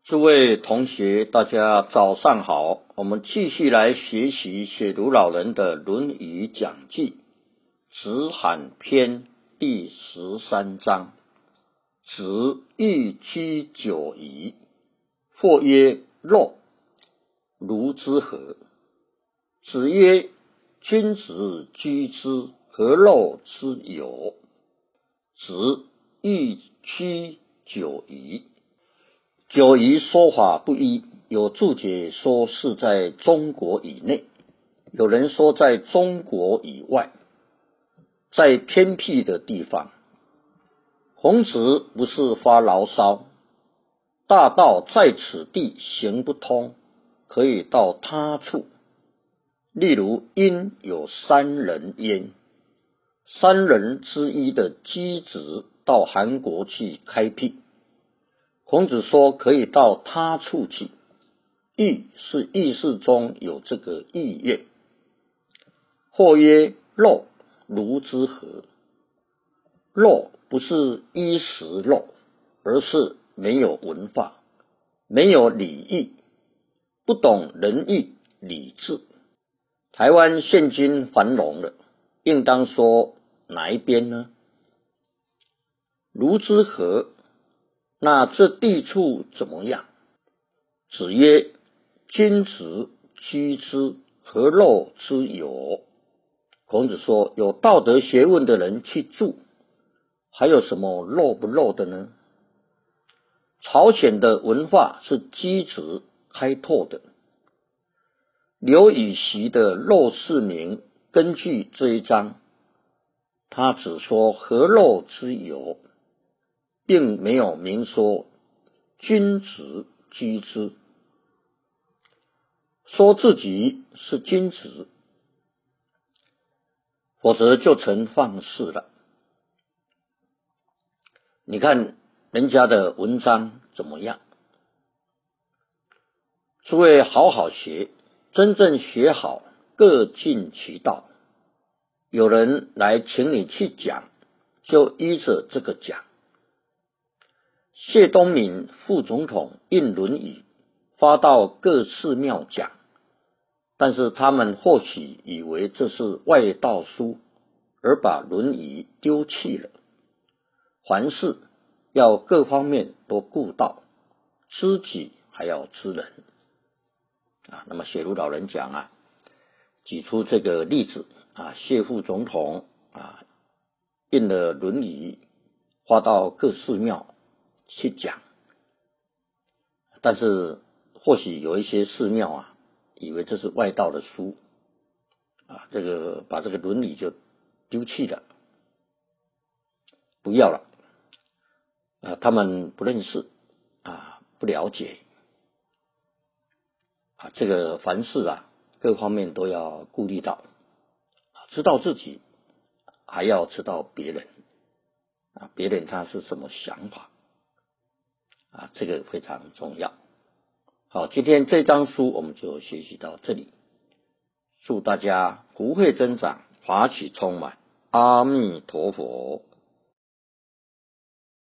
诸位同学，大家早上好。我们继续来学习写读老人的《论语讲记》子罕篇第13章。子欲居九夷，或曰：肉，如之何？子曰：君子居之，何肉之有？子欲居九夷。九夷说法不一，有注解说是在中国以内，有人说在中国以外，在偏僻的地方。孔子不是发牢骚，大道在此地行不通，可以到他处。例如殷有3人焉，3人之一的箕子到韩国去开辟。孔子说可以到他处去，意是意识中有这个意愿。或曰：肉，如之何？肉不是衣食肉，而是没有文化，没有礼义，不懂仁义礼智。台湾现今繁荣了，应当说哪一边呢？如之何？那这地处怎么样？子曰：君子居之，何肉之有？孔子说，有道德学问的人去住，还有什么肉不肉的呢？朝鲜的文化是箕子开拓的。刘禹锡的《肉释名》根据这一章，他只说何肉之有，并没有明说君子居之，说自己是君子，否则就成放肆了。你看人家的文章怎么样？诸位好好学，真正学好，各尽其道。有人来请你去讲，就依着这个讲。谢东闵副总统印《论语》发到各寺庙讲，但是他们或许以为这是外道书，而把《论语》丢弃了。凡事要各方面都顾到，知己还要知人。那么写读老人讲举出这个例子谢副总统印了《论语》发到各寺庙去讲，但是或许有一些寺庙以为这是外道的书这个把这个《论语》就丢弃了，不要了他们不认识不了解这个凡事各方面都要顾虑到，知道自己，还要知道别人别人他是什么想法这个非常重要。好，今天这章书我们就学习到这里，祝大家福慧增长，法喜充满，阿弥陀佛。